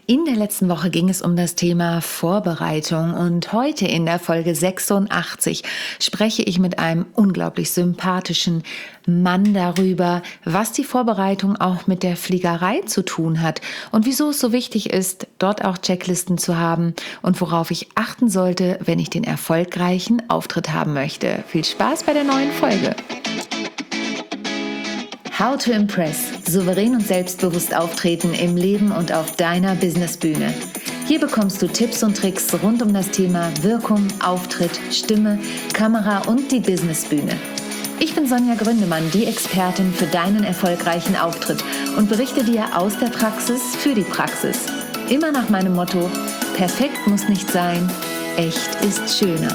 In der letzten Woche ging es um das Thema Vorbereitung und heute in der Folge 86 spreche ich mit einem unglaublich sympathischen Mann darüber, was die Vorbereitung auch mit der Fliegerei zu tun hat und wieso es so wichtig ist, dort auch Checklisten zu haben und worauf ich achten sollte, wenn ich den erfolgreichen Auftritt haben möchte. Viel Spaß bei der neuen Folge. How to Impress. Souverän und selbstbewusst auftreten im Leben und auf deiner Businessbühne. Hier bekommst du Tipps und Tricks rund um das Thema Wirkung, Auftritt, Stimme, Kamera und die Businessbühne. Ich bin Sonja Gründemann, die Expertin für deinen erfolgreichen Auftritt und berichte dir aus der Praxis für die Praxis. Immer nach meinem Motto: perfekt muss nicht sein, echt ist schöner.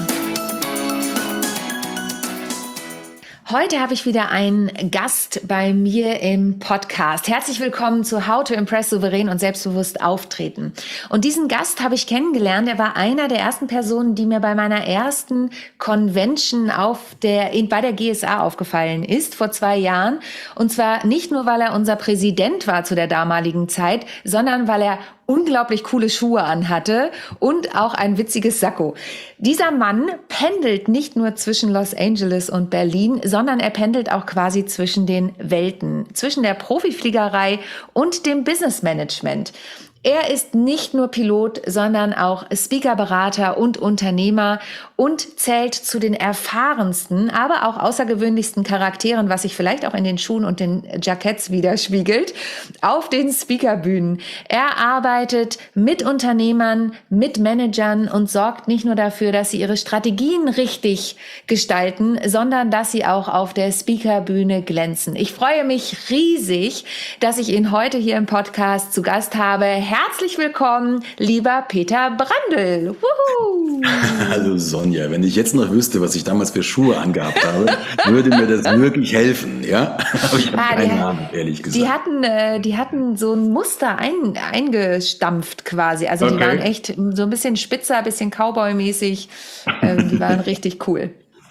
Heute habe ich wieder einen Gast bei mir im Podcast. Herzlich willkommen zu How to Impress souverän und selbstbewusst auftreten. Und diesen Gast habe ich kennengelernt. Er war einer der ersten Personen, die mir bei meiner ersten Convention bei der GSA aufgefallen ist, vor 2 Jahren. Und zwar nicht nur, weil er unser Präsident war zu der damaligen Zeit, sondern weil er unglaublich coole Schuhe anhatte und auch ein witziges Sakko. Dieser Mann pendelt nicht nur zwischen Los Angeles und Berlin, sondern er pendelt auch quasi zwischen den Welten, zwischen der Profifliegerei und dem Businessmanagement. Er ist nicht nur Pilot, sondern auch Speaker, Berater und Unternehmer und zählt zu den erfahrensten, aber auch außergewöhnlichsten Charakteren, was sich vielleicht auch in den Schuhen und den Jacketts widerspiegelt, auf den Speakerbühnen. Er arbeitet mit Unternehmern, mit Managern und sorgt nicht nur dafür, dass sie ihre Strategien richtig gestalten, sondern dass sie auch auf der Speakerbühne glänzen. Ich freue mich riesig, dass ich ihn heute hier im Podcast zu Gast habe. Herzlich willkommen, lieber Peter Brandl. Wuhu. Hallo Sonja, wenn ich jetzt noch wüsste, was ich damals für Schuhe angehabt habe, würde mir das wirklich helfen, ja? Aber ich habe keine Ahnung, ehrlich gesagt. Die hatten so ein Muster eingestampft quasi. Also die waren echt so ein bisschen spitzer, ein bisschen Cowboy-mäßig. Die waren richtig cool.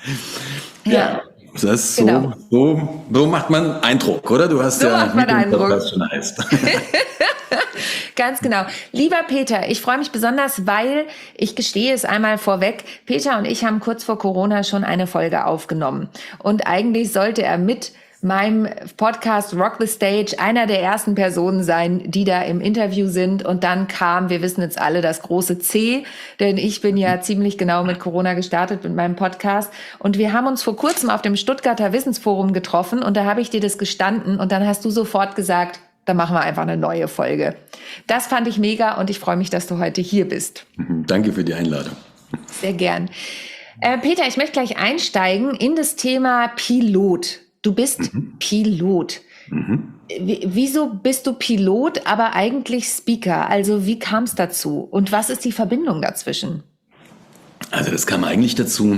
Ja. Das ist so macht man Eindruck, oder? Du hast macht man Eindruck. Was schon heißt. Ganz genau. Lieber Peter, ich freue mich besonders, weil, ich gestehe es einmal vorweg, Peter und ich haben kurz vor Corona schon eine Folge aufgenommen. Und eigentlich sollte er mit meinem Podcast Rock the Stage einer der ersten Personen sein, die da im Interview sind. Und dann kam, wir wissen jetzt alle, das große C, denn ich bin ja ziemlich genau mit Corona gestartet mit meinem Podcast. Und wir haben uns vor kurzem auf dem Stuttgarter Wissensforum getroffen und da habe ich dir das gestanden und dann hast du sofort gesagt, dann machen wir einfach eine neue Folge. Das fand ich mega und ich freue mich, dass du heute hier bist. Danke für die Einladung. Sehr gern. Peter, ich möchte gleich einsteigen in das Thema Pilot. Du bist Pilot. Wieso bist du Pilot, aber eigentlich Speaker? Also wie kam es dazu? Und was ist die Verbindung dazwischen? Also das kam eigentlich dazu.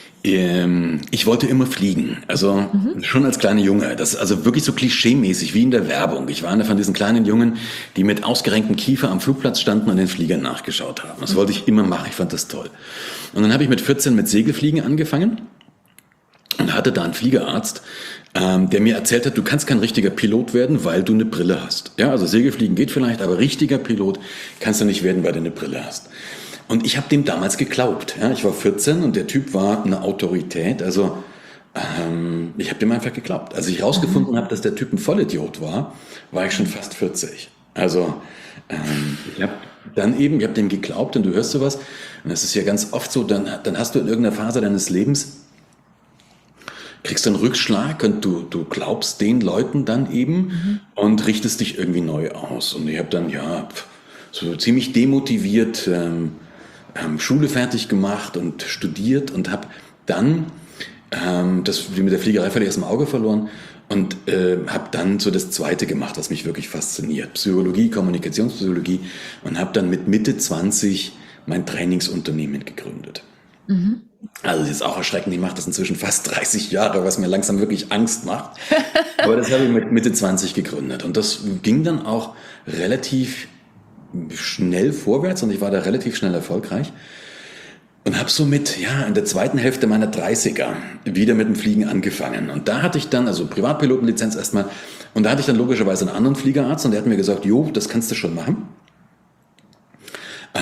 Ich wollte immer fliegen, also schon als kleiner Junge, das ist also wirklich so klischeemäßig wie in der Werbung. Ich war einer von diesen kleinen Jungen, die mit ausgerenktem Kiefer am Flugplatz standen und den Fliegern nachgeschaut haben. Das wollte ich immer machen, ich fand das toll. Und dann habe ich mit 14 mit Segelfliegen angefangen und hatte da einen Fliegerarzt, der mir erzählt hat, du kannst kein richtiger Pilot werden, weil du eine Brille hast. Ja, also Segelfliegen geht vielleicht, aber richtiger Pilot kannst du nicht werden, weil du eine Brille hast. Und ich habe dem damals geglaubt. Ja, ich war 14 und der Typ war eine Autorität. Also ich habe dem einfach geglaubt. Als ich rausgefunden habe, dass der Typ ein Vollidiot war, war ich schon fast 40. Also ich habe dem geglaubt und du hörst sowas. Und das ist ja ganz oft so, dann hast du in irgendeiner Phase deines Lebens, kriegst du einen Rückschlag und du glaubst den Leuten dann eben und richtest dich irgendwie neu aus. Und ich habe dann so ziemlich demotiviert Schule fertig gemacht und studiert und habe dann das mit der Fliegerei völlig aus dem Auge verloren und habe dann so das Zweite gemacht, was mich wirklich fasziniert. Psychologie, Kommunikationspsychologie und habe dann mit Mitte 20 mein Trainingsunternehmen gegründet. Also das ist auch erschreckend, ich mache das inzwischen fast 30 Jahre, was mir langsam wirklich Angst macht. Aber das habe ich mit Mitte 20 gegründet und das ging dann auch relativ schnell vorwärts und ich war da relativ schnell erfolgreich und habe somit in der zweiten Hälfte meiner 30er wieder mit dem Fliegen angefangen. Und da hatte ich dann, also Privatpilotenlizenz erstmal, und da hatte ich dann logischerweise einen anderen Fliegerarzt und der hat mir gesagt, jo, das kannst du schon machen.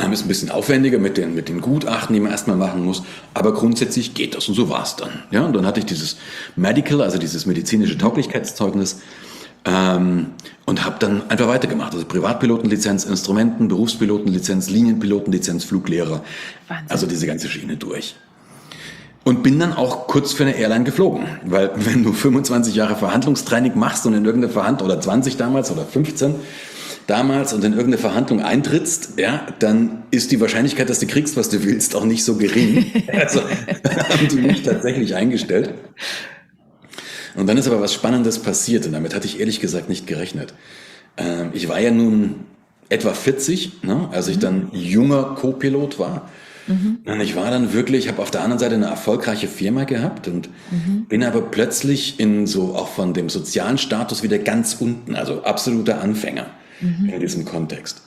Ist ein bisschen aufwendiger mit den Gutachten, die man erstmal machen muss, aber grundsätzlich geht das und so war es dann. Ja, und dann hatte ich dieses Medical, also dieses medizinische Tauglichkeitszeugnis und habe dann einfach weitergemacht. Also Privatpilotenlizenz, Instrumenten, Berufspilotenlizenz, Linienpilotenlizenz, Fluglehrer, Wahnsinn. also diese ganze Schiene durch. Und bin dann auch kurz für eine Airline geflogen, weil wenn du 25 Jahre Verhandlungstraining machst und in irgendeine Verhandlung, oder 20 damals oder 15 damals und in irgendeine Verhandlung eintrittst, ja, dann ist die Wahrscheinlichkeit, dass du kriegst, was du willst, auch nicht so gering. Also haben die mich tatsächlich eingestellt. Und dann ist aber was Spannendes passiert und damit hatte ich ehrlich gesagt nicht gerechnet. Ich war ja nun etwa 40, ne, als ich dann junger Co-Pilot war. Und ich war dann wirklich, habe auf der anderen Seite eine erfolgreiche Firma gehabt und bin aber plötzlich in so auch von dem sozialen Status wieder ganz unten, also absoluter Anfänger in diesem Kontext.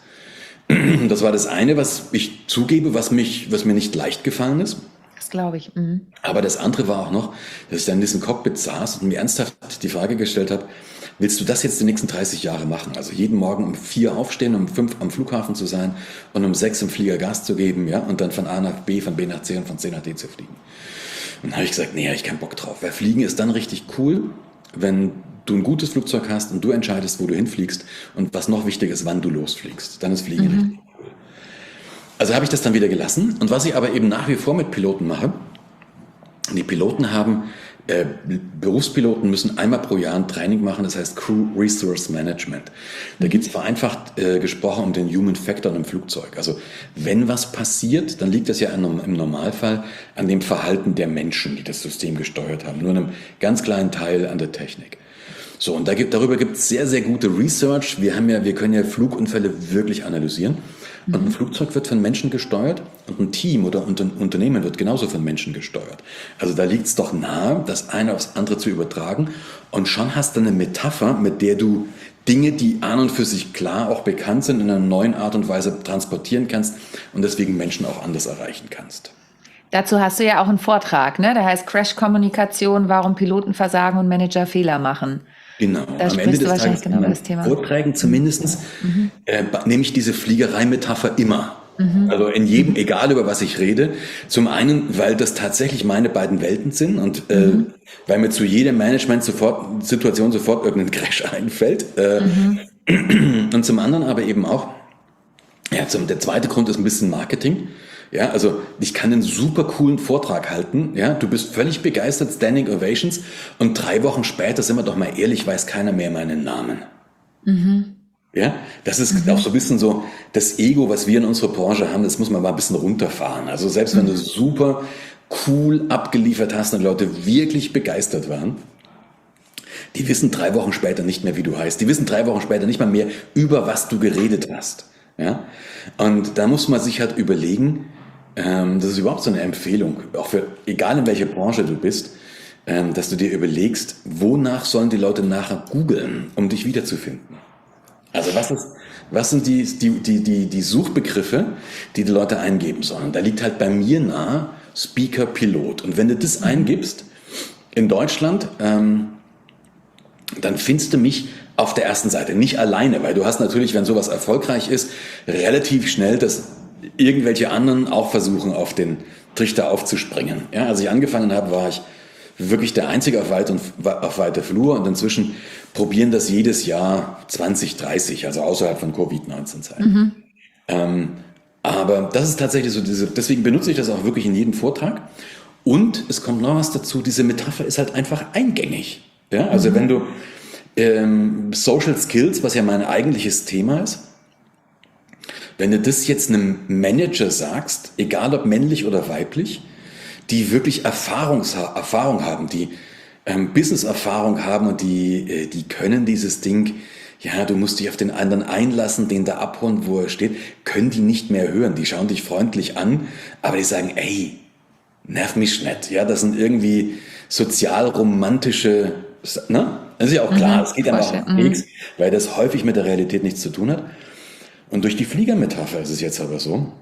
Das war das eine, was ich zugebe, was mir nicht leicht gefallen ist. Das glaube ich. Aber das andere war auch noch, dass ich dann in diesem Cockpit saß und mir ernsthaft die Frage gestellt habe, willst du das jetzt die nächsten 30 Jahre machen? Also jeden Morgen um 4 aufstehen, um 5 am Flughafen zu sein und um 6 im Flieger Gas zu geben, ja, und dann von A nach B, von B nach C und von C nach D zu fliegen. Und dann habe ich gesagt, nee, habe ich keinen Bock drauf. Weil Fliegen ist dann richtig cool, wenn du ein gutes Flugzeug hast und du entscheidest, wo du hinfliegst und was noch wichtig ist, wann du losfliegst. Dann ist Fliegen richtig cool. Also habe ich das dann wieder gelassen. Und was ich aber eben nach wie vor mit Piloten mache, die Piloten haben, Berufspiloten müssen einmal pro Jahr ein Training machen, das heißt Crew Resource Management. Da geht es vereinfacht gesprochen um den Human Factor im Flugzeug. Also wenn was passiert, dann liegt das ja im Normalfall an dem Verhalten der Menschen, die das System gesteuert haben. Nur einem ganz kleinen Teil an der Technik. So, und darüber gibt es sehr, sehr gute Research. Wir können ja Flugunfälle wirklich analysieren. Und ein Flugzeug wird von Menschen gesteuert und ein Team oder ein Unternehmen wird genauso von Menschen gesteuert. Also da liegt es doch nahe, das eine aufs andere zu übertragen. Und schon hast du eine Metapher, mit der du Dinge, die an und für sich klar auch bekannt sind, in einer neuen Art und Weise transportieren kannst und deswegen Menschen auch anders erreichen kannst. Dazu hast du ja auch einen Vortrag, ne? Der heißt Crash-Kommunikation, warum Piloten versagen und Manager Fehler machen. Genau, da am Ende des Tages genau über das Thema. Vorträgen zumindest nehme ich diese Fliegerei-Metapher immer. Also in jedem, egal über was ich rede. Zum einen, weil das tatsächlich meine beiden Welten sind und weil mir zu jeder Management-Situation sofort irgendein Crash einfällt. Und zum anderen aber eben auch, ja, der zweite Grund ist ein bisschen Marketing. Ja, also ich kann einen super coolen Vortrag halten, ja, du bist völlig begeistert, Standing Ovations und 3 Wochen später, sind wir doch mal ehrlich, weiß keiner mehr meinen Namen. Ja, das ist auch so ein bisschen so das Ego, was wir in unserer Branche haben, das muss man mal ein bisschen runterfahren. Also selbst wenn du super cool abgeliefert hast und die Leute wirklich begeistert waren, die wissen 3 Wochen später nicht mehr, wie du heißt. Die wissen 3 Wochen später nicht mal mehr, über was du geredet hast. Ja, und da muss man sich halt überlegen, das ist überhaupt so eine Empfehlung, auch für, egal in welcher Branche du bist, dass du dir überlegst, wonach sollen die Leute nachher googeln, um dich wiederzufinden. Also was sind die Suchbegriffe, die Leute eingeben sollen? Da liegt halt bei mir nahe Speaker, Pilot. Und wenn du das eingibst in Deutschland, dann findest du mich auf der ersten Seite, nicht alleine, weil du hast natürlich, wenn sowas erfolgreich ist, relativ schnell, dass irgendwelche anderen auch versuchen, auf den Trichter aufzuspringen. Ja, als ich angefangen habe, war ich wirklich der Einzige auf weiter Flur und inzwischen probieren das jedes Jahr 20, 30, also außerhalb von Covid-19-Zeiten. Aber das ist tatsächlich so, deswegen benutze ich das auch wirklich in jedem Vortrag. Und es kommt noch was dazu, diese Metapher ist halt einfach eingängig. Ja, also wenn du Social Skills, was ja mein eigentliches Thema ist, wenn du das jetzt einem Manager sagst, egal ob männlich oder weiblich, die wirklich Erfahrung haben, die Business-Erfahrung haben und die können dieses Ding, ja, du musst dich auf den anderen einlassen, den da abholen, wo er steht, können die nicht mehr hören. Die schauen dich freundlich an, aber die sagen, ey, nerv mich nicht. Ja, das sind irgendwie sozial-romantische, ne? Das ist ja auch klar, es geht ja auch auf Keks, weil das häufig mit der Realität nichts zu tun hat. Und durch die Fliegermetapher ist es jetzt aber so,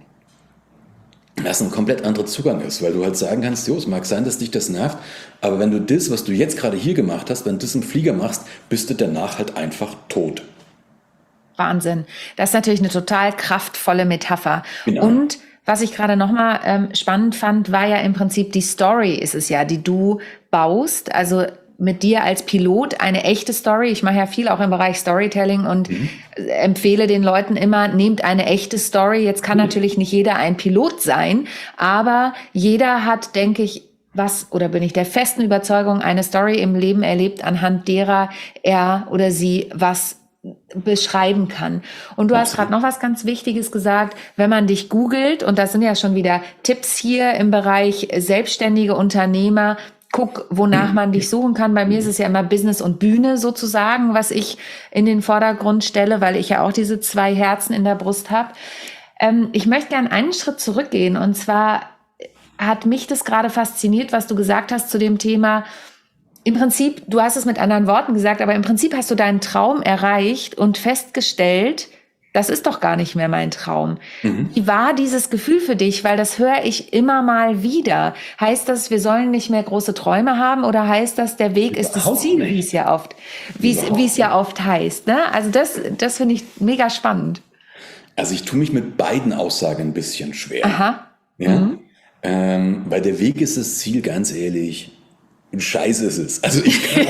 dass ein komplett anderer Zugang ist, weil du halt sagen kannst, jo, es mag sein, dass dich das nervt, aber wenn du das, was du jetzt gerade hier gemacht hast, wenn du das im Flieger machst, bist du danach halt einfach tot. Wahnsinn. Das ist natürlich eine total kraftvolle Metapher. Genau. Und was ich gerade nochmal spannend fand, war ja im Prinzip die Story ist es ja, die du baust. Also mit dir als Pilot eine echte Story. Ich mache ja viel auch im Bereich Storytelling und empfehle den Leuten immer, nehmt eine echte Story. Jetzt kann natürlich nicht jeder ein Pilot sein, aber jeder hat, denke ich, bin ich der festen Überzeugung, eine Story im Leben erlebt, anhand derer er oder sie was beschreiben kann. Und du hast gerade noch was ganz Wichtiges gesagt, wenn man dich googelt, und das sind ja schon wieder Tipps hier im Bereich selbstständige Unternehmer, guck, wonach man dich suchen kann. Bei mir ist es ja immer Business und Bühne sozusagen, was ich in den Vordergrund stelle, weil ich ja auch diese 2 Herzen in der Brust habe. Ich möchte gerne einen Schritt zurückgehen, und zwar hat mich das gerade fasziniert, was du gesagt hast zu dem Thema. Im Prinzip, du hast es mit anderen Worten gesagt, aber im Prinzip hast du deinen Traum erreicht und festgestellt, das ist doch gar nicht mehr mein Traum. Wie war dieses Gefühl für dich? Weil das höre ich immer mal wieder. Heißt das, wir sollen nicht mehr große Träume haben, oder heißt das, der Weg ist das Ziel, wie es ja oft heißt, ne? Also das finde ich mega spannend. Also ich tue mich mit beiden Aussagen ein bisschen schwer. Aha. Ja? Weil der Weg ist das Ziel, ganz ehrlich. Scheiße ist es. Also ich kann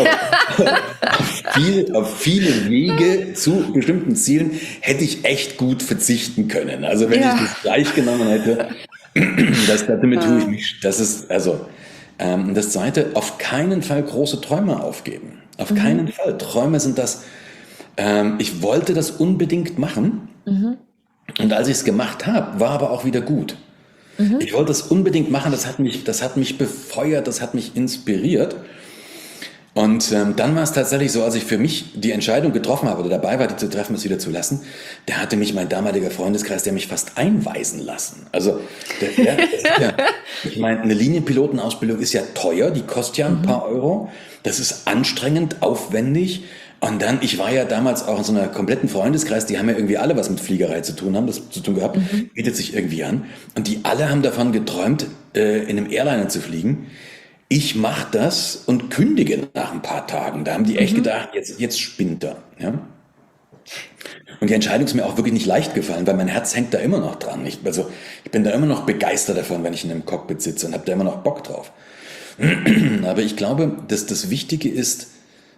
auf viele Wege zu bestimmten Zielen hätte ich echt gut verzichten können. Also wenn ich das gleich genommen hätte, damit tue ich mich. Das ist, also, das Zweite, auf keinen Fall große Träume aufgeben. Auf keinen Fall. Träume sind das, ich wollte das unbedingt machen. Und als ich es gemacht habe, war aber auch wieder gut. Ich wollte es unbedingt machen, das hat mich befeuert, das hat mich inspiriert. Und dann war es tatsächlich so, als ich für mich die Entscheidung getroffen habe oder dabei war, die zu treffen, es wieder zu lassen, da hatte mich mein damaliger Freundeskreis, der mich fast einweisen lassen. Also, ich meine, eine Linienpilotenausbildung ist ja teuer, die kostet ja ein paar Euro. Das ist anstrengend, aufwendig. Und dann, ich war ja damals auch in so einer kompletten Freundeskreis, die haben ja irgendwie alle was mit Fliegerei zu tun, haben das zu tun gehabt, bietet sich irgendwie an. Und die alle haben davon geträumt, in einem Airliner zu fliegen. Ich mache das und kündige nach ein paar Tagen. Da haben die echt gedacht, jetzt spinnt er. Ja? Und die Entscheidung ist mir auch wirklich nicht leicht gefallen, weil mein Herz hängt da immer noch dran. Ich bin da immer noch begeistert davon, wenn ich in einem Cockpit sitze, und habe da immer noch Bock drauf. Aber ich glaube, dass das Wichtige ist,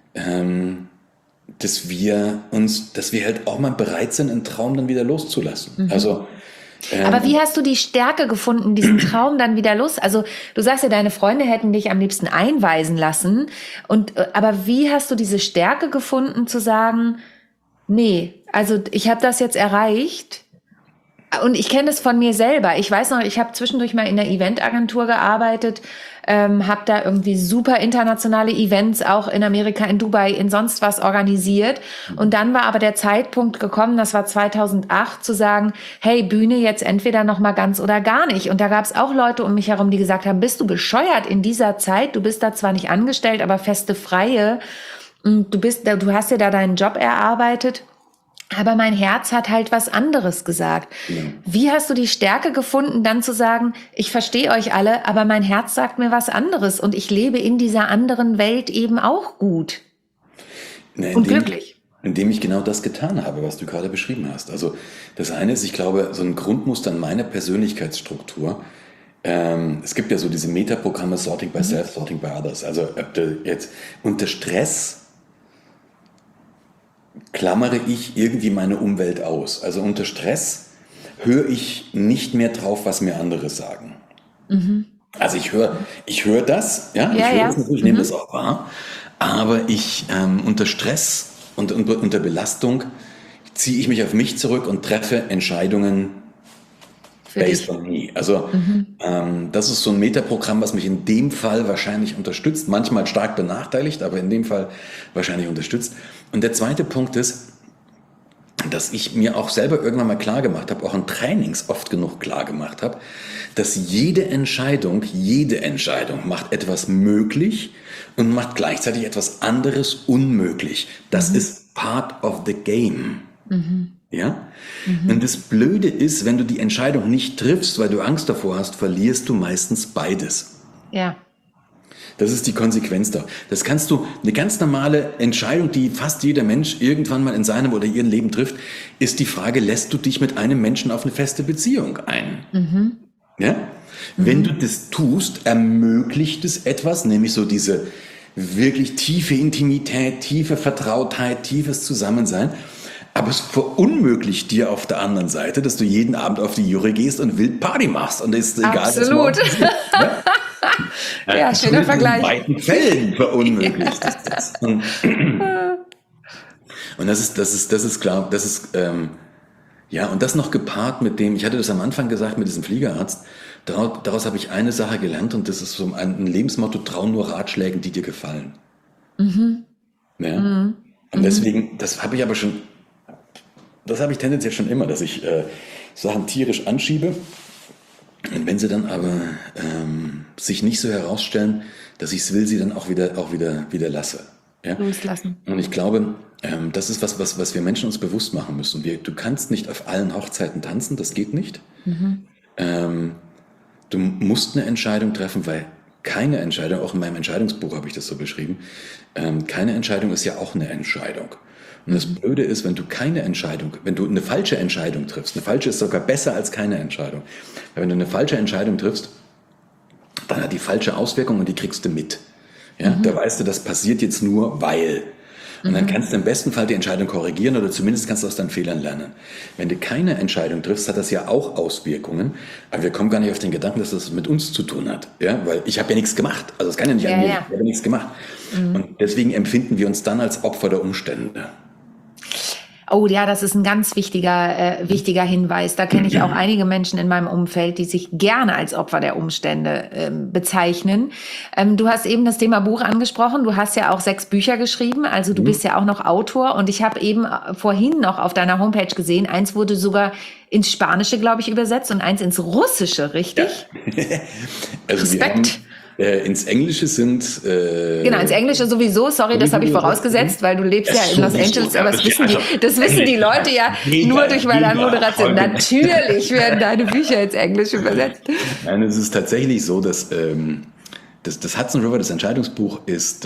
dass wir halt auch mal bereit sind, einen Traum dann wieder loszulassen. Also, aber wie hast du die Stärke gefunden, diesen Traum dann wieder Also du sagst ja, deine Freunde hätten dich am liebsten einweisen lassen. Aber wie hast du diese Stärke gefunden, zu sagen, nee, also ich habe das jetzt erreicht. Und ich kenne das von mir selber. Ich weiß noch, ich habe zwischendurch mal in der Eventagentur gearbeitet, habe da irgendwie super internationale Events auch in Amerika, in Dubai, in sonst was organisiert. Und dann war aber der Zeitpunkt gekommen, das war 2008, zu sagen, hey, Bühne jetzt entweder noch mal ganz oder gar nicht. Und da gab es auch Leute um mich herum, die gesagt haben, bist du bescheuert in dieser Zeit? Du bist da zwar nicht angestellt, aber feste Freie. Und du hast dir da deinen Job erarbeitet. Aber mein Herz hat halt was anderes gesagt. Ja. Wie hast du die Stärke gefunden, dann zu sagen, ich verstehe euch alle, aber mein Herz sagt mir was anderes und ich lebe in dieser anderen Welt eben auch gut und glücklich? Indem ich genau das getan habe, was du gerade beschrieben hast. Also das eine ist, ich glaube, so ein Grundmuster in meiner Persönlichkeitsstruktur. Es gibt ja so diese Metaprogramme, Sorting by Self, Sorting by Others. Also jetzt unter Stress klammere ich irgendwie meine Umwelt aus. Also unter Stress höre ich nicht mehr drauf, was mir andere sagen. Also ich höre das, ja, ich höre das natürlich, ich nehme das auch wahr, aber ich unter Stress und unter Belastung ziehe ich mich auf mich zurück und treffe Entscheidungen based on me. Also das ist so ein Metaprogramm, was mich in dem Fall wahrscheinlich unterstützt, manchmal stark benachteiligt, aber in dem Fall wahrscheinlich unterstützt. Und der zweite Punkt ist, dass ich mir auch selber irgendwann mal klar gemacht habe, auch in Trainings oft genug klar gemacht habe, dass jede Entscheidung macht etwas möglich und macht gleichzeitig etwas anderes unmöglich. Das ist part of the game. Ja? Und das Blöde ist, wenn du die Entscheidung nicht triffst, weil du Angst davor hast, verlierst du meistens beides. Ja. Das ist die Konsequenz da. Das kannst du, eine ganz normale Entscheidung, die fast jeder Mensch irgendwann mal in seinem oder ihrem Leben trifft, ist die Frage, lässt du dich mit einem Menschen auf eine feste Beziehung ein? Ja? Wenn du das tust, ermöglicht es etwas, nämlich so diese wirklich tiefe Intimität, tiefe Vertrautheit, tiefes Zusammensein. Aber es verunmöglicht dir auf der anderen Seite, dass du jeden Abend auf die Jure gehst und wild Party machst. Und ist egal, absolut. Ja, schöner Vergleich. In beiden Fällen verunmöglicht ist das. Und das ist klar, ja, und das noch gepaart mit dem, ich hatte das am Anfang gesagt, mit diesem Fliegerarzt, daraus habe ich eine Sache gelernt und das ist so ein Lebensmotto, trau nur Ratschlägen, die dir gefallen. Ja? Und deswegen, das habe ich tendenziell schon immer, dass ich Sachen tierisch anschiebe. Und wenn sie dann aber sich nicht so herausstellen, dass ich es will, sie dann auch wieder lasse. Ja? Loslassen. Und ich glaube, das ist was wir Menschen uns bewusst machen müssen. Du kannst nicht auf allen Hochzeiten tanzen, das geht nicht. Du musst eine Entscheidung treffen, weil keine Entscheidung, auch in meinem Entscheidungsbuch habe ich das so beschrieben, keine Entscheidung ist ja auch eine Entscheidung. Und das Blöde ist, wenn du eine falsche Entscheidung triffst, eine falsche ist sogar besser als keine Entscheidung. Weil wenn du eine falsche Entscheidung triffst, dann hat die falsche Auswirkung und die kriegst du mit. Ja, da weißt du, das passiert jetzt nur, weil. Und dann kannst du im besten Fall die Entscheidung korrigieren oder zumindest kannst du aus deinen Fehlern lernen. Wenn du keine Entscheidung triffst, hat das ja auch Auswirkungen. Aber wir kommen gar nicht auf den Gedanken, dass das mit uns zu tun hat. Ja, weil ich habe ja nichts gemacht. Also es kann ja nicht an mir, ich habe ja nichts gemacht. Und deswegen empfinden wir uns dann als Opfer der Umstände. Oh ja, das ist ein ganz wichtiger Hinweis. Da kenne ich auch einige Menschen in meinem Umfeld, die sich gerne als Opfer der Umstände bezeichnen. Du hast eben das Thema Buch angesprochen. Du hast ja auch 6 Bücher geschrieben. Also du bist ja auch noch Autor. Und ich habe eben vorhin noch auf deiner Homepage gesehen, eins wurde sogar ins Spanische, glaube ich, übersetzt und eins ins Russische, richtig? Ja. Also Respekt. Ins Englische sind... genau, ins Englische sowieso. Sorry, das habe ich vorausgeist, weil du lebst ja in Los Angeles. Aber das wissen die Leute ja nur durch meine Anmoderation. Natürlich werden deine Bücher ins Englische übersetzt. Nein, es ist tatsächlich so, dass das Hudson River, das Entscheidungsbuch, ist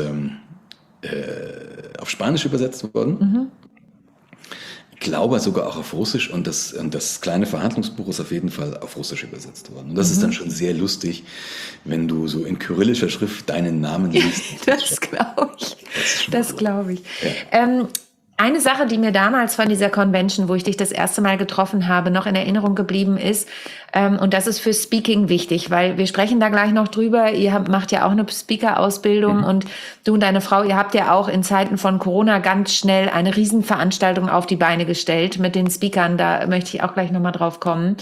auf Spanisch übersetzt worden. Ich glaube sogar auch auf Russisch und das kleine Verhandlungsbuch ist auf jeden Fall auf Russisch übersetzt worden. Und das ist dann schon sehr lustig, wenn du so in kyrillischer Schrift deinen Namen liest. Das glaube ich. Das glaube ich. Ja. Eine Sache, die mir damals von dieser Convention, wo ich dich das erste Mal getroffen habe, noch in Erinnerung geblieben ist, und das ist für Speaking wichtig, weil wir sprechen da gleich noch drüber, ihr macht ja auch eine Speaker-Ausbildung und du und deine Frau, ihr habt ja auch in Zeiten von Corona ganz schnell eine Riesenveranstaltung auf die Beine gestellt mit den Speakern, da möchte ich auch gleich nochmal drauf kommen.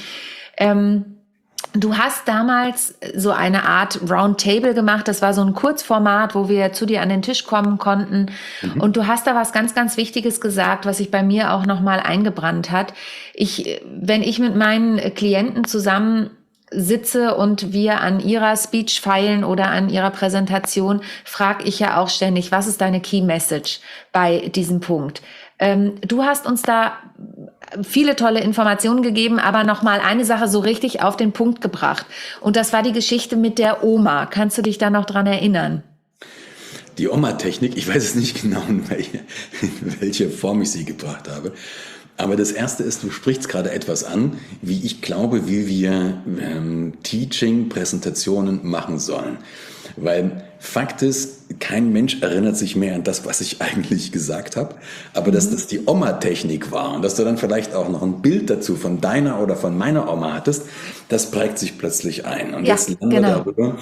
Du hast damals so eine Art Roundtable gemacht. Das war so ein Kurzformat, wo wir zu dir an den Tisch kommen konnten. Und du hast da was ganz, ganz Wichtiges gesagt, was sich bei mir auch nochmal eingebrannt hat. Wenn ich mit meinen Klienten zusammen sitze und wir an ihrer Speech feilen oder an ihrer Präsentation, frage ich ja auch ständig, was ist deine Key Message bei diesem Punkt? Du hast uns da viele tolle Informationen gegeben, aber nochmal eine Sache so richtig auf den Punkt gebracht. Und das war die Geschichte mit der Oma. Kannst du dich da noch dran erinnern? Die Oma-Technik, ich weiß es nicht genau, in welcher Form ich sie gebracht habe. Aber das Erste ist, du sprichst gerade etwas an, wie ich glaube, wie wir Teaching-Präsentationen machen sollen. Weil Fakt ist, kein Mensch erinnert sich mehr an das, was ich eigentlich gesagt habe. Aber dass das die Oma-Technik war und dass du dann vielleicht auch noch ein Bild dazu von deiner oder von meiner Oma hattest, das prägt sich plötzlich ein. Und jetzt lernen wir darüber,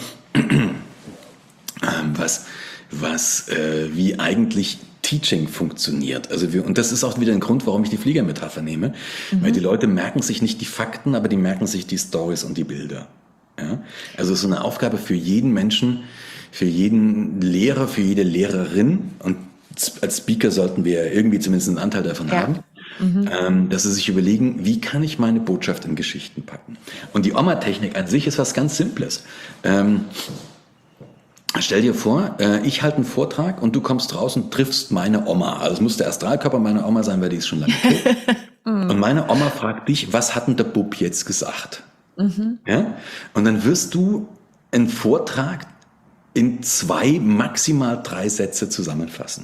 wie eigentlich Teaching funktioniert. Also und das ist auch wieder ein Grund, warum ich die Fliegermetapher nehme. Weil die Leute merken sich nicht die Fakten, aber die merken sich die Stories und die Bilder. Ja? Also es ist eine Aufgabe für jeden Menschen, für jeden Lehrer, für jede Lehrerin, und als Speaker sollten wir irgendwie zumindest einen Anteil davon haben, dass sie sich überlegen, wie kann ich meine Botschaft in Geschichten packen. Und die Oma-Technik an sich ist was ganz Simples. Stell dir vor, ich halte einen Vortrag und du kommst raus und triffst meine Oma. Also es muss der Astralkörper meiner Oma sein, weil die ist schon lange tot. Und meine Oma fragt dich, was hat denn der Bub jetzt gesagt? Ja? Und dann wirst du einen Vortrag in 2, maximal 3 Sätze zusammenfassen.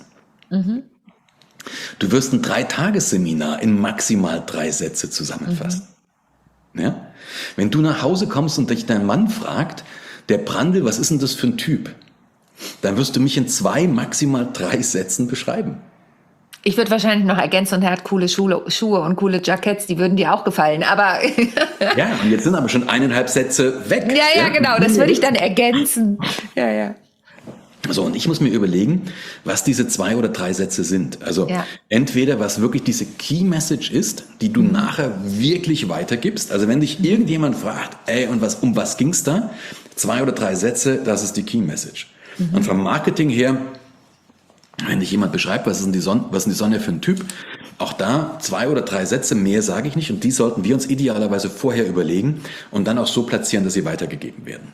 Du wirst ein 3-Tages-Seminar in maximal 3 Sätze zusammenfassen. Ja? Wenn du nach Hause kommst und dich dein Mann fragt, der Brandl, was ist denn das für ein Typ? Dann wirst du mich in 2, maximal 3 Sätzen beschreiben. Ich würde wahrscheinlich noch ergänzen, und er hat coole Schuhe und coole Jacketts, die würden dir auch gefallen, aber... Ja, und jetzt sind aber schon 1,5 Sätze weg. Ja, genau, das würde ich dann ergänzen. Ja. So, und ich muss mir überlegen, was diese 2 oder 3 Sätze sind. Also entweder was wirklich diese Key Message ist, die du nachher wirklich weitergibst. Also wenn dich irgendjemand fragt, und um was ging's da? 2 oder 3 Sätze, das ist die Key Message. Und vom Marketing her, wenn dich jemand beschreibt, was ist denn die Sonne für ein Typ, auch da 2 oder 3 Sätze, mehr sage ich nicht. Und die sollten wir uns idealerweise vorher überlegen und dann auch so platzieren, dass sie weitergegeben werden.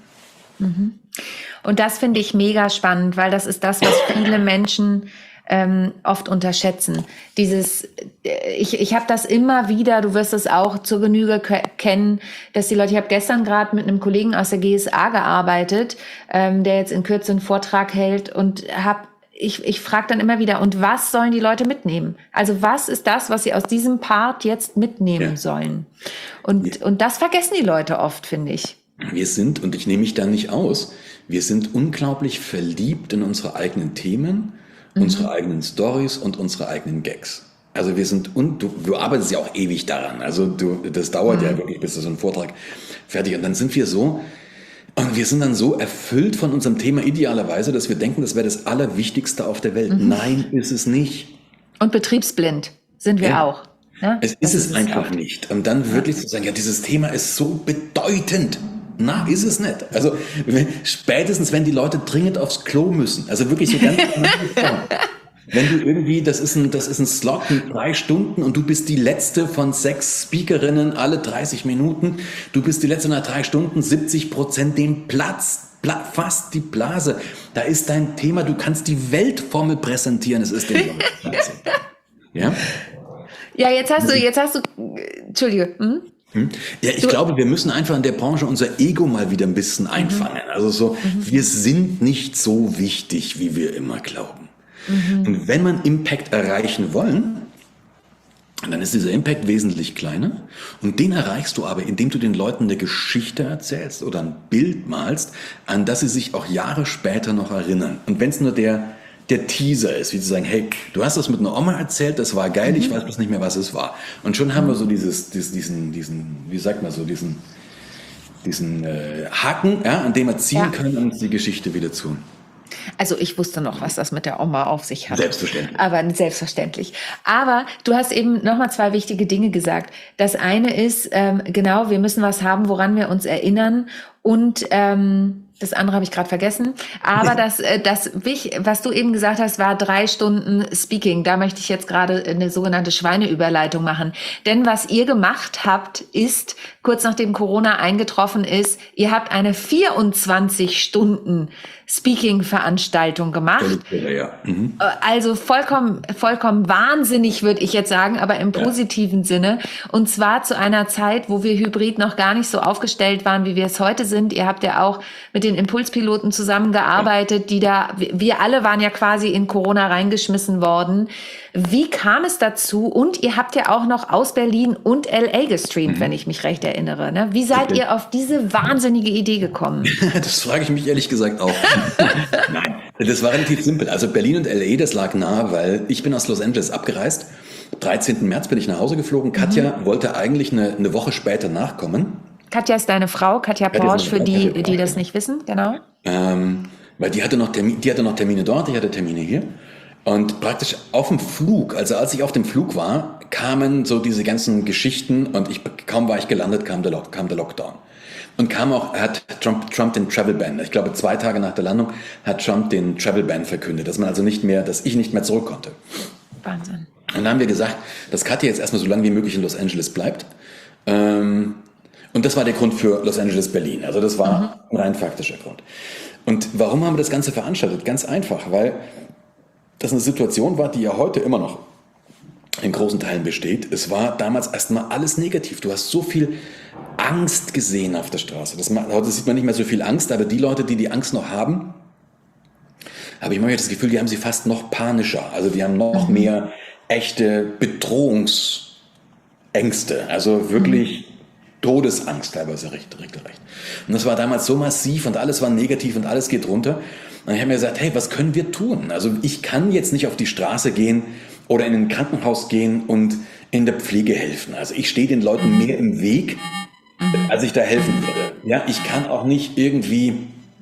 Und das finde ich mega spannend, weil das ist das, was viele Menschen oft unterschätzen. Ich habe das immer wieder, du wirst es auch zur Genüge kennen, dass die Leute, ich habe gestern gerade mit einem Kollegen aus der GSA gearbeitet, der jetzt in Kürze einen Vortrag hält und ich frage dann immer wieder, und was sollen die Leute mitnehmen? Also was ist das, was sie aus diesem Part jetzt mitnehmen sollen? Und das vergessen die Leute oft, finde ich. Wir sind, und ich nehme mich da nicht aus, wir sind unglaublich verliebt in unsere eigenen Themen, unsere eigenen Stories und unsere eigenen Gags. Also wir sind, und du arbeitest ja auch ewig daran. Also das dauert ja wirklich, bis so ein Vortrag fertig. Und dann sind wir so, und wir sind dann so erfüllt von unserem Thema idealerweise, dass wir denken, das wäre das Allerwichtigste auf der Welt. Nein, ist es nicht. Und betriebsblind sind wir auch. Ja? Es ist es einfach nicht. Und dann wirklich zu sagen, ja, dieses Thema ist so bedeutend. Na, ist es nicht. Also spätestens, wenn die Leute dringend aufs Klo müssen, also wirklich so ganz wenn du irgendwie, das ist ein Slot mit 3 Stunden und du bist die letzte von 6 Speakerinnen alle 30 Minuten, du bist die letzte nach 3 Stunden, 70% den Platz, fast die Blase. Da ist dein Thema, du kannst die Weltformel präsentieren, es ist den Leuten. Ja? Ja, jetzt hast du, Entschuldige. Ja, ich glaube, wir müssen einfach in der Branche unser Ego mal wieder ein bisschen einfangen. Also so, wir sind nicht so wichtig, wie wir immer glauben. Und wenn man Impact erreichen wollen, dann ist dieser Impact wesentlich kleiner. Und den erreichst du aber, indem du den Leuten eine Geschichte erzählst oder ein Bild malst, an das sie sich auch Jahre später noch erinnern. Und wenn es nur der Teaser ist, wie zu sagen, hey, du hast das mit einer Oma erzählt, das war geil, ich weiß bloß nicht mehr, was es war. Und schon haben wir so diesen wie sagt man so, diesen Haken, ja, an dem wir ziehen können, um die Geschichte wieder zu. Also ich wusste noch, was das mit der Oma auf sich hat. Selbstverständlich. Aber du hast eben nochmal 2 wichtige Dinge gesagt. Das eine ist, genau, wir müssen was haben, woran wir uns erinnern. Und das andere habe ich gerade vergessen. Aber was du eben gesagt hast, war 3 Stunden Speaking. Da möchte ich jetzt gerade eine sogenannte Schweineüberleitung machen. Denn was ihr gemacht habt, ist, kurz nachdem Corona eingetroffen ist, ihr habt eine 24 Stunden Speaking-Veranstaltung gemacht. Also vollkommen wahnsinnig, würde ich jetzt sagen, aber im positiven Sinne. Und zwar zu einer Zeit, wo wir hybrid noch gar nicht so aufgestellt waren, wie wir es heute sind. Ihr habt ja auch mit den Impulspiloten zusammengearbeitet, wir alle waren ja quasi in Corona reingeschmissen worden. Wie kam es dazu? Und ihr habt ja auch noch aus Berlin und LA gestreamt, wenn ich mich recht erinnere. Ne? Wie seid ihr auf diese wahnsinnige Idee gekommen? Das frage ich mich ehrlich gesagt auch. Nein, das war relativ simpel. Also Berlin und LA, das lag nahe, weil ich bin aus Los Angeles abgereist. 13. März bin ich nach Hause geflogen. Katja wollte eigentlich eine Woche später nachkommen. Katja ist deine Frau, Katja Porsche, für die das nicht wissen, genau. Weil die hatte noch Termine dort, ich hatte Termine hier. Und praktisch auf dem Flug, also als ich auf dem Flug war, kamen so diese ganzen Geschichten und kaum war ich gelandet, kam der Lockdown. Und hat Trump den Travel Ban. Ich glaube, 2 Tage nach der Landung hat Trump den Travel Ban verkündet, dass ich nicht mehr zurück konnte. Wahnsinn. Und dann haben wir gesagt, dass Katja jetzt erstmal so lange wie möglich in Los Angeles bleibt. Und das war der Grund für Los Angeles Berlin. Also das war ein rein faktischer Grund. Und warum haben wir das Ganze veranstaltet? Ganz einfach, weil das eine Situation war, die ja heute immer noch in großen Teilen besteht. Es war damals erstmal alles negativ. Du hast so viel Angst gesehen auf der Straße. Heute sieht man nicht mehr so viel Angst, aber die Leute, die Angst noch haben, habe ich manchmal das Gefühl, die haben sie fast noch panischer. Also die haben noch mehr echte Bedrohungsängste. Also wirklich Todesangst teilweise recht. Und das war damals so massiv und alles war negativ und alles geht runter. Und ich habe mir gesagt, hey, was können wir tun? Also ich kann jetzt nicht auf die Straße gehen oder in ein Krankenhaus gehen und in der Pflege helfen. Also ich stehe den Leuten mehr im Weg, als ich da helfen würde. Ja, ich kann auch nicht irgendwie,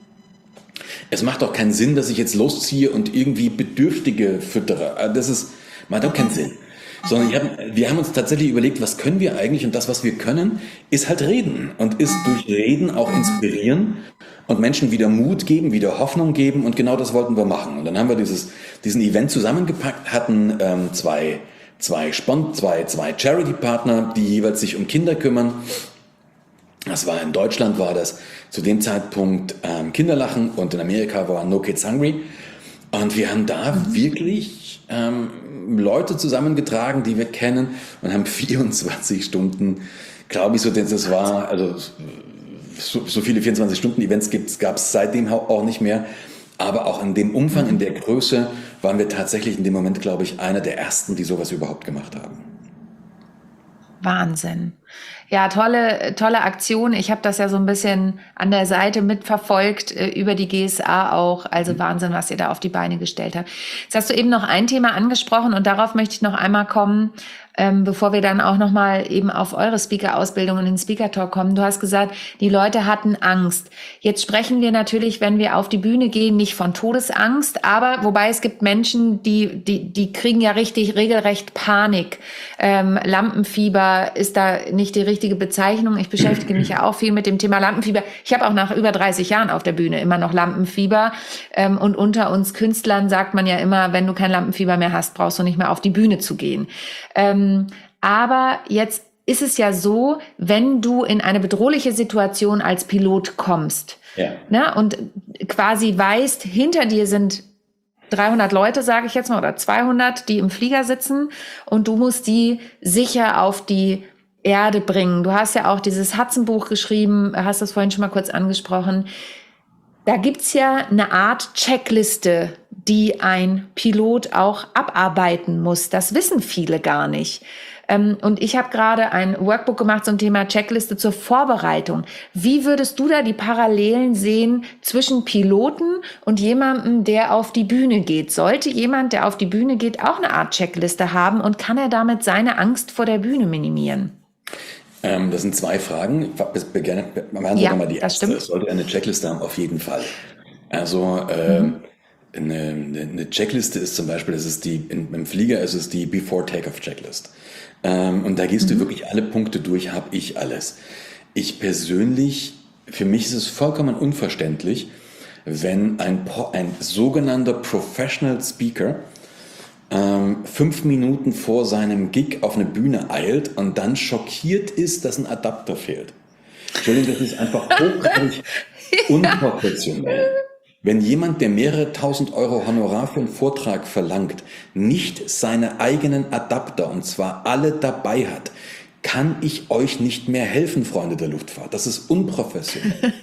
es macht auch keinen Sinn, dass ich jetzt losziehe und irgendwie Bedürftige füttere. Macht auch keinen Sinn. Sondern wir haben uns tatsächlich überlegt, was können wir eigentlich, und das, was wir können, ist halt reden und ist durch Reden auch inspirieren und Menschen wieder Mut geben, wieder Hoffnung geben, und genau das wollten wir machen. Und dann haben wir diesen Event zusammengepackt, hatten zwei Charity-Partner, die jeweils sich um Kinder kümmern. Das war in Deutschland, war das zu dem Zeitpunkt Kinderlachen, und in Amerika war No Kids Hungry. Und wir haben da wirklich Leute zusammengetragen, die wir kennen, und haben 24 Stunden, glaube ich, das war, also so viele 24-Stunden-Events gab es seitdem auch nicht mehr. Aber auch in dem Umfang, in der Größe, waren wir tatsächlich in dem Moment, glaube ich, einer der ersten, die sowas überhaupt gemacht haben. Wahnsinn. Ja, tolle Aktion. Ich habe das ja so ein bisschen an der Seite mitverfolgt, über die GSA auch. Also Wahnsinn, was ihr da auf die Beine gestellt habt. Jetzt hast du eben noch ein Thema angesprochen, und darauf möchte ich noch einmal kommen, bevor wir dann auch nochmal eben auf eure Speaker-Ausbildung und den Speaker-Talk kommen. Du hast gesagt, die Leute hatten Angst. Jetzt sprechen wir natürlich, wenn wir auf die Bühne gehen, nicht von Todesangst, aber wobei es gibt Menschen, die kriegen ja regelrecht Panik. Lampenfieber ist da nicht die richtige Bezeichnung. Ich beschäftige mich ja auch viel mit dem Thema Lampenfieber. Ich habe auch nach über 30 Jahren auf der Bühne immer noch Lampenfieber. Und unter uns Künstlern sagt man ja immer, wenn du kein Lampenfieber mehr hast, brauchst du nicht mehr auf die Bühne zu gehen. Aber jetzt ist es ja so, wenn du in eine bedrohliche Situation als Pilot kommst, ne, und quasi weißt, hinter dir sind 300 Leute, sage ich jetzt mal, oder 200, die im Flieger sitzen, und du musst die sicher auf die Erde bringen. Du hast ja auch dieses Hudson-Buch geschrieben, hast das vorhin schon mal kurz angesprochen. Da gibt's ja eine Art Checkliste, die ein Pilot auch abarbeiten muss. Das wissen viele gar nicht. Und ich habe gerade ein Workbook gemacht zum Thema Checkliste zur Vorbereitung. Wie würdest du da die Parallelen sehen zwischen Piloten und jemandem, der auf die Bühne geht? Sollte jemand, der auf die Bühne geht, auch eine Art Checkliste haben, und kann er damit seine Angst vor der Bühne minimieren? Das sind zwei Fragen. Machen wir mal die erste. Sollte er eine Checkliste haben? Auf jeden Fall. Also eine Checkliste ist zum Beispiel, im Flieger ist es die Before Takeoff Checklist. Und da gehst du wirklich alle Punkte durch, habe ich alles. Ich persönlich, für mich ist es vollkommen unverständlich, wenn ein sogenannter Professional Speaker 5 Minuten vor seinem Gig auf eine Bühne eilt und dann schockiert ist, dass ein Adapter fehlt. Entschuldigung, das ist einfach hochgradig unprofessionell. Wenn jemand, der mehrere tausend Euro Honorar für einen Vortrag verlangt, nicht seine eigenen Adapter, und zwar alle dabei hat, kann ich euch nicht mehr helfen, Freunde der Luftfahrt. Das ist unprofessionell.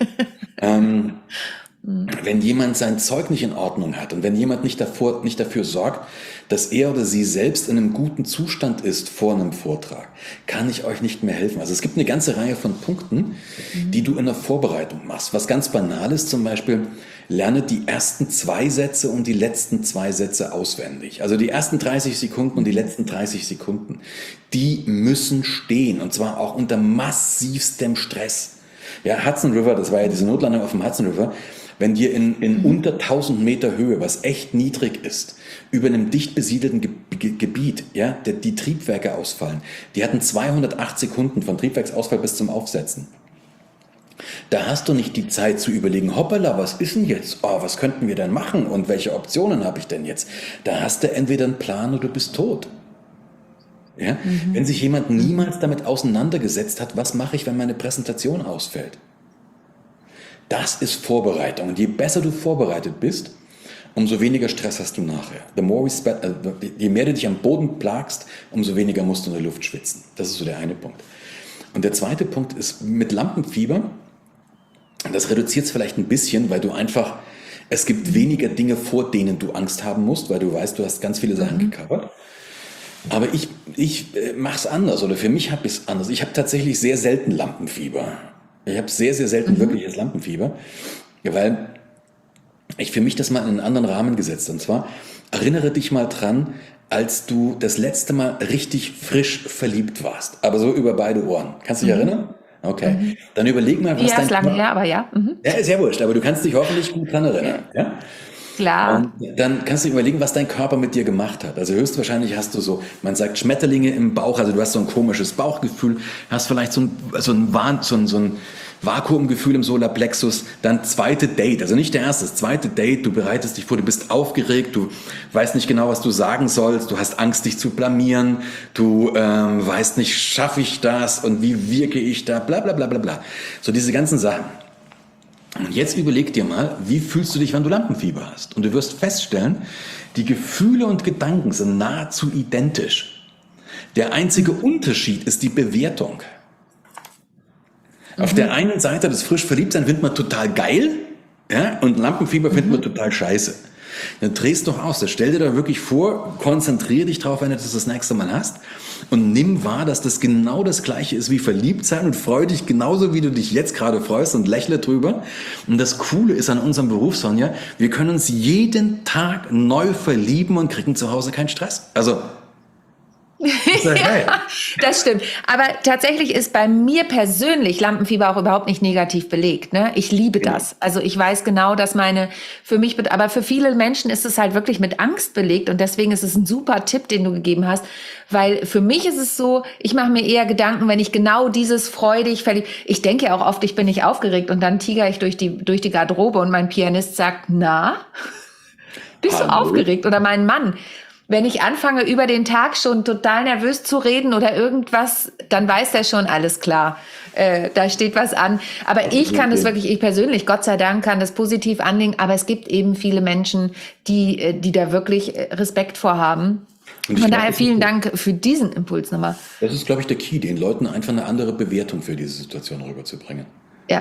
Wenn jemand sein Zeug nicht in Ordnung hat und wenn jemand nicht dafür sorgt, dass er oder sie selbst in einem guten Zustand ist vor einem Vortrag, kann ich euch nicht mehr helfen. Also es gibt eine ganze Reihe von Punkten, die du in der Vorbereitung machst. Was ganz banal ist, zum Beispiel, lerne die ersten 2 Sätze und die letzten 2 Sätze auswendig. Also die ersten 30 Sekunden und die letzten 30 Sekunden, die müssen stehen, und zwar auch unter massivstem Stress. Ja, Hudson River, das war ja diese Notlandung auf dem Hudson River. Wenn dir in unter 1000 Meter Höhe, was echt niedrig ist, über einem dicht besiedelten Gebiet, ja, die Triebwerke ausfallen, die hatten 208 Sekunden von Triebwerksausfall bis zum Aufsetzen. Da hast du nicht die Zeit zu überlegen, hoppala, was ist denn jetzt? Oh, was könnten wir denn machen und welche Optionen habe ich denn jetzt? Da hast du entweder einen Plan oder du bist tot. Ja? Wenn sich jemand niemals damit auseinandergesetzt hat, was mache ich, wenn meine Präsentation ausfällt? Das ist Vorbereitung. Und je besser du vorbereitet bist, umso weniger Stress hast du nachher. Je mehr du dich am Boden plagst, umso weniger musst du in der Luft schwitzen. Das ist so der eine Punkt. Und der zweite Punkt ist mit Lampenfieber. Das reduziert es vielleicht ein bisschen, weil du einfach Es gibt weniger Dinge, vor denen du Angst haben musst, weil du weißt, du hast ganz viele Sachen gecovert. Aber ich mache es anders oder für mich habe ich es anders. Ich habe tatsächlich sehr selten Lampenfieber. Ich habe sehr, sehr selten wirkliches Lampenfieber, weil ich für mich das mal in einen anderen Rahmen gesetzt. Und zwar erinnere dich mal dran, als du das letzte Mal richtig frisch verliebt warst. Aber so über beide Ohren. Kannst du dich erinnern? Okay. Dann überleg mal, was Ja, ist lange her, aber ja. Ja, ist ja wurscht, aber du kannst dich hoffentlich gut dran erinnern. Ja? Klar. Und dann kannst du dir überlegen, was dein Körper mit dir gemacht hat. Also höchstwahrscheinlich hast du so, man sagt Schmetterlinge im Bauch, also du hast so ein komisches Bauchgefühl, hast vielleicht so ein Vakuumgefühl im Solarplexus, dann zweite Date, also nicht der erste, das zweite Date, du bereitest dich vor, du bist aufgeregt, du weißt nicht genau, was du sagen sollst, du hast Angst, dich zu blamieren, du weißt nicht, schaffe ich das und wie wirke ich da, bla bla bla bla bla. So diese ganzen Sachen. Und jetzt überleg dir mal, wie fühlst du dich, wenn du Lampenfieber hast? Und du wirst feststellen, die Gefühle und Gedanken sind nahezu identisch. Der einzige Unterschied ist die Bewertung. Auf der einen Seite das frisch Verliebtsein findet man total geil, ja, und Lampenfieber findet man total scheiße. Dann drehst doch aus, stell dir da wirklich vor, konzentriere dich drauf, wenn du das nächste Mal hast und nimm wahr, dass das genau das Gleiche ist wie verliebt sein und freu dich genauso, wie du dich jetzt gerade freust und lächle drüber. Und das Coole ist an unserem Beruf, Sonja, wir können uns jeden Tag neu verlieben und kriegen zu Hause keinen Stress. Also Ja, das stimmt. Aber tatsächlich ist bei mir persönlich Lampenfieber auch überhaupt nicht negativ belegt. Ne? Ich liebe das. Also ich weiß genau, dass aber für viele Menschen ist es halt wirklich mit Angst belegt und deswegen ist es ein super Tipp, den du gegeben hast, weil für mich ist es so, ich mache mir eher Gedanken, wenn ich genau dieses freudig verliebt, ich denke ja auch oft, ich bin nicht aufgeregt und dann tiger ich durch die Garderobe und mein Pianist sagt, na, bist du aufgeregt? Oder mein Mann. Wenn ich anfange, über den Tag schon total nervös zu reden oder irgendwas, dann weiß der schon, alles klar, da steht was an. Aber ich kann das wirklich, ich persönlich, Gott sei Dank, kann das positiv anlegen. Aber es gibt eben viele Menschen, die da wirklich Respekt vorhaben. Von daher vielen Dank für diesen Impuls nochmal. Das ist, glaube ich, der Key, den Leuten einfach eine andere Bewertung für diese Situation rüberzubringen. Ja.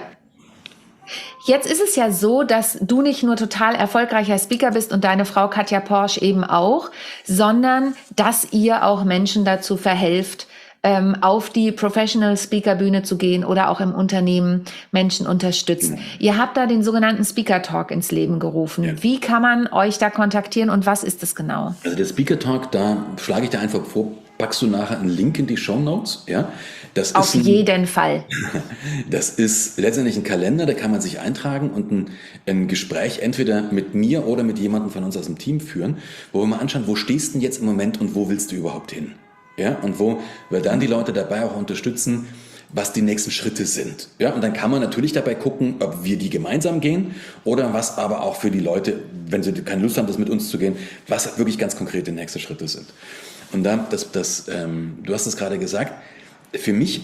Jetzt ist es ja so, dass du nicht nur total erfolgreicher Speaker bist und deine Frau Katja Porsch eben auch, sondern dass ihr auch Menschen dazu verhelft, auf die Professional Speaker Bühne zu gehen oder auch im Unternehmen Menschen unterstützt. Ja. Ihr habt da den sogenannten Speaker Talk ins Leben gerufen. Ja. Wie kann man euch da kontaktieren und was ist das genau? Also der Speaker Talk, da schlage ich dir einfach vor, packst du nachher einen Link in die Shownotes, ja? Das auf jeden Fall. Das ist letztendlich ein Kalender, da kann man sich eintragen und ein Gespräch entweder mit mir oder mit jemandem von uns aus dem Team führen, wo wir mal anschauen, wo stehst du denn jetzt im Moment und wo willst du überhaupt hin? Ja, und wo wir dann die Leute dabei auch unterstützen, was die nächsten Schritte sind. Ja, und dann kann man natürlich dabei gucken, ob wir die gemeinsam gehen oder was aber auch für die Leute, wenn sie keine Lust haben, das mit uns zu gehen, was wirklich ganz konkrete nächste Schritte sind. Und da, du hast es gerade gesagt, für mich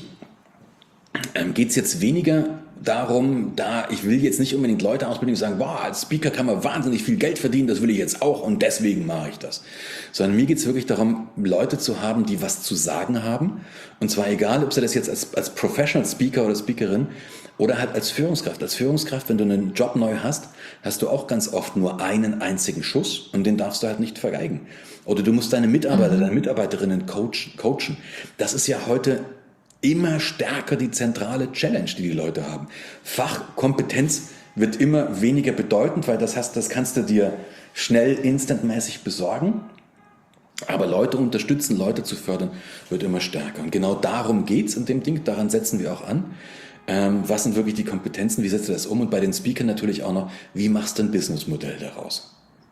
geht es jetzt weniger darum, ich will jetzt nicht unbedingt Leute ausbilden, die sagen, boah, als Speaker kann man wahnsinnig viel Geld verdienen, das will ich jetzt auch und deswegen mache ich das. Sondern mir geht es wirklich darum, Leute zu haben, die was zu sagen haben. Und zwar egal, ob sie das jetzt als Professional Speaker oder Speakerin oder halt als Führungskraft. Als Führungskraft, wenn du einen Job neu hast, hast du auch ganz oft nur einen einzigen Schuss und den darfst du halt nicht vergeigen. Oder du musst deine Mitarbeiter, deine Mitarbeiterinnen coachen. Das ist ja heute immer stärker die zentrale Challenge, die Leute haben. Fachkompetenz wird immer weniger bedeutend, weil das kannst du dir schnell, instantmäßig besorgen. Aber Leute unterstützen, Leute zu fördern, wird immer stärker. Und genau darum geht's in dem Ding, daran setzen wir auch an. Was sind wirklich die Kompetenzen, wie setzt du das um? Und bei den Speakern natürlich auch noch, wie machst du ein Businessmodell daraus?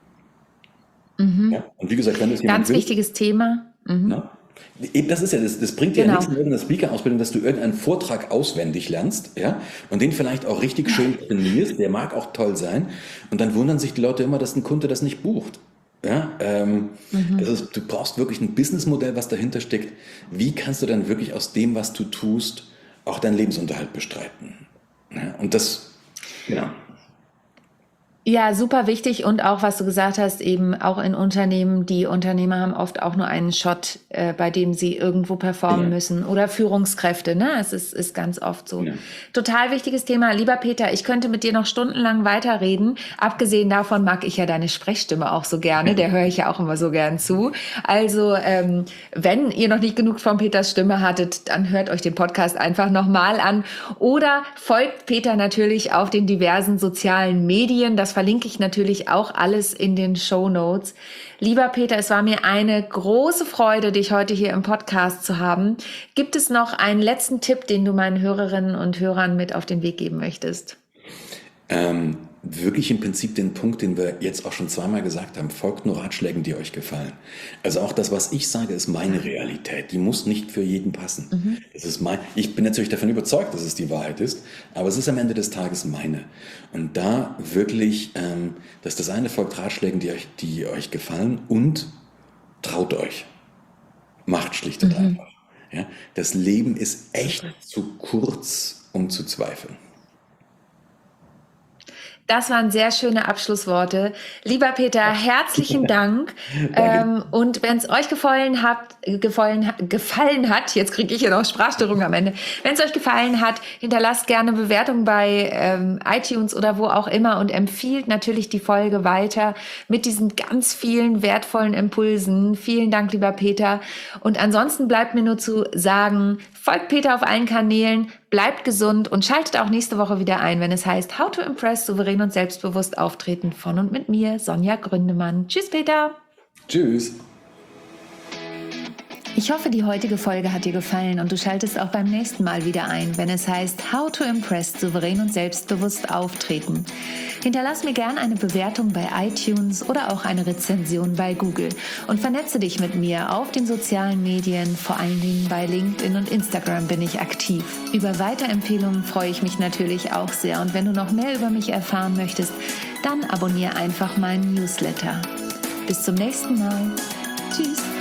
Ja? Und wie gesagt, wenn das jemand ganz wichtiges Thema. Na? Eben, das ist ja, das bringt dir ja nichts in irgendeiner Speaker-Ausbildung, dass du irgendeinen Vortrag auswendig lernst, ja, und den vielleicht auch richtig schön trainierst, der mag auch toll sein, und dann wundern sich die Leute immer, dass ein Kunde das nicht bucht. Ja, du brauchst wirklich ein Businessmodell, was dahinter steckt. Wie kannst du dann wirklich aus dem, was du tust, auch deinen Lebensunterhalt bestreiten? Ja, und das, genau. Ja, super wichtig und auch, was du gesagt hast, eben auch in Unternehmen, die Unternehmer haben oft auch nur einen Shot, bei dem sie irgendwo performen Genau. müssen oder Führungskräfte, ne? Es ist ganz oft so. Ja. Total wichtiges Thema. Lieber Peter, ich könnte mit dir noch stundenlang weiterreden. Abgesehen davon mag ich ja deine Sprechstimme auch so gerne, der höre ich ja auch immer so gern zu. Also, wenn ihr noch nicht genug von Peters Stimme hattet, dann hört euch den Podcast einfach nochmal an oder folgt Peter natürlich auf den diversen sozialen Medien. Das verlinke ich natürlich auch alles in den Shownotes. Lieber Peter, es war mir eine große Freude, dich heute hier im Podcast zu haben. Gibt es noch einen letzten Tipp, den du meinen Hörerinnen und Hörern mit auf den Weg geben möchtest? Wirklich im Prinzip den Punkt, den wir jetzt auch schon zweimal gesagt haben, folgt nur Ratschlägen, die euch gefallen. Also auch das, was ich sage, ist meine Realität. Die muss nicht für jeden passen. Das ist ich bin natürlich davon überzeugt, dass es die Wahrheit ist, aber es ist am Ende des Tages meine. Und da wirklich, dass das eine folgt Ratschlägen, die euch gefallen und traut euch. Macht schlicht und einfach. Ja? Das Leben ist echt zu kurz, um zu zweifeln. Das waren sehr schöne Abschlussworte. Lieber Peter, herzlichen Dank. Und wenn es euch gefallen hat, jetzt kriege ich ja noch Sprachstörung am Ende. Wenn es euch gefallen hat, hinterlasst gerne Bewertungen bei iTunes oder wo auch immer und empfiehlt natürlich die Folge weiter mit diesen ganz vielen wertvollen Impulsen. Vielen Dank, lieber Peter. Und ansonsten bleibt mir nur zu sagen, folgt Peter auf allen Kanälen, bleibt gesund und schaltet auch nächste Woche wieder ein, wenn es heißt How to Impress, souverän und selbstbewusst auftreten von und mit mir, Sonja Gründemann. Tschüss, Peter. Tschüss. Ich hoffe, die heutige Folge hat dir gefallen und du schaltest auch beim nächsten Mal wieder ein, wenn es heißt How to Impress, souverän und selbstbewusst auftreten. Hinterlass mir gerne eine Bewertung bei iTunes oder auch eine Rezension bei Google und vernetze dich mit mir auf den sozialen Medien, vor allen Dingen bei LinkedIn und Instagram bin ich aktiv. Über Weiterempfehlungen freue ich mich natürlich auch sehr und wenn du noch mehr über mich erfahren möchtest, dann abonniere einfach meinen Newsletter. Bis zum nächsten Mal. Tschüss.